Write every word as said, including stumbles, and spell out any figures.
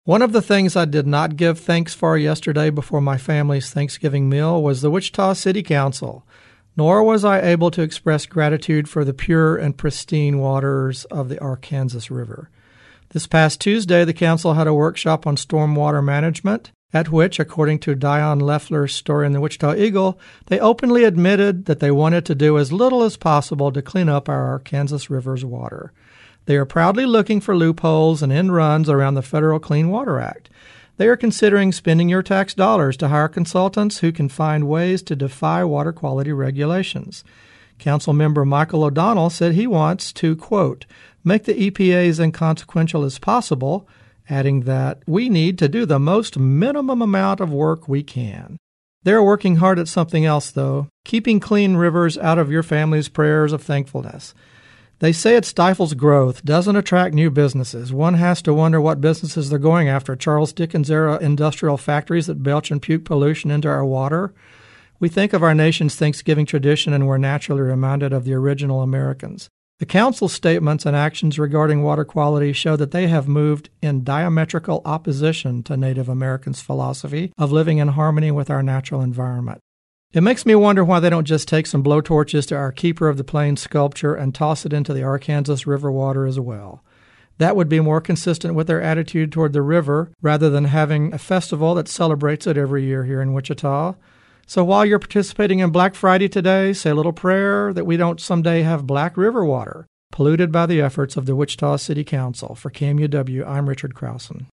One of the things I did not give thanks for yesterday before my family's Thanksgiving meal was the Wichita City Council, nor was I able to express gratitude for the pure and pristine waters of the Arkansas River. This past Tuesday, the council had a workshop on stormwater management, at which, according to Dion Leffler's story in the Wichita Eagle, they openly admitted that they wanted to do as little as possible to clean up our Arkansas River's water. They are proudly looking for loopholes and end runs around the Federal Clean Water Act. They are considering spending your tax dollars to hire consultants who can find ways to defy water quality regulations. Councilmember Michael O'Donnell said he wants to, quote, make the E P A as inconsequential as possible, adding that we need to do the most minimum amount of work we can. They're working hard at something else, though, keeping clean rivers out of your family's prayers of thankfulness. They say it stifles growth, doesn't attract new businesses. One has to wonder what businesses they're going after, Charles Dickens-era industrial factories that belch and puke pollution into our water. We think of our nation's Thanksgiving tradition and we're naturally reminded of the original Americans. The Council's statements and actions regarding water quality show that they have moved in diametrical opposition to Native Americans' philosophy of living in harmony with our natural environment. It makes me wonder why they don't just take some blowtorches to our Keeper of the Plains sculpture and toss it into the Arkansas River water as well. That would be more consistent with their attitude toward the river rather than having a festival that celebrates it every year here in Wichita. So while you're participating in Black Friday today, say a little prayer that we don't someday have black river water polluted by the efforts of the Wichita City Council. For K M U W, I'm Richard Krausen.